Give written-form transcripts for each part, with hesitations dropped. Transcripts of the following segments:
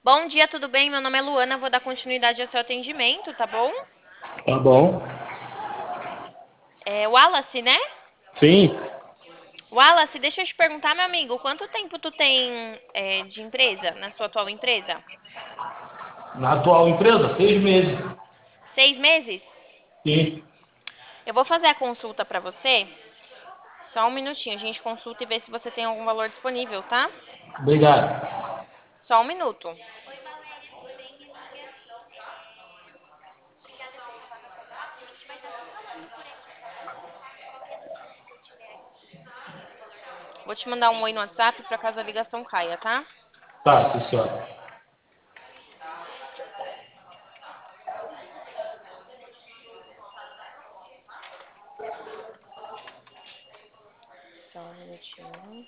Bom dia, tudo bem? Meu nome é Luana, vou dar continuidade ao seu atendimento, tá bom? Tá bom. É Wallace, né? Sim, Wallace, deixa eu te perguntar, meu amigo, quanto tempo tu tem de empresa, na sua atual empresa? na atual empresa, 6 meses. 6 meses? Sim, Eu vou fazer a consulta pra você. Só um minutinho, a gente consulta e vê se você tem algum valor disponível, tá? obrigado. Só um minuto. Vou te mandar um oi no WhatsApp pra caso a ligação caia, tá? Tá, sim, senhora. Só um minutinho.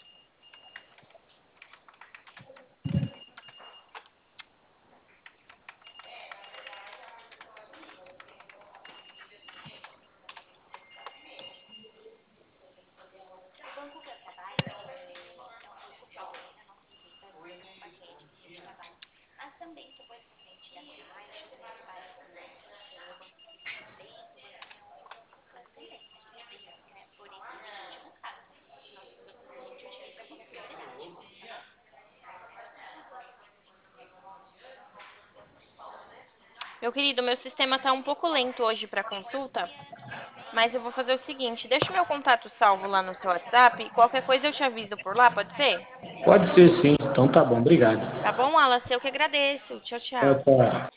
Meu querido, meu sistema tá um pouco lento hoje pra consulta. Mas eu vou fazer o seguinte, deixa o meu contato salvo lá no seu WhatsApp e qualquer coisa eu te aviso por lá, pode ser? Pode ser sim, então tá bom, obrigado. Tá bom, Wallace? Eu que agradeço. Tchau, Tchau, tchau. tchau.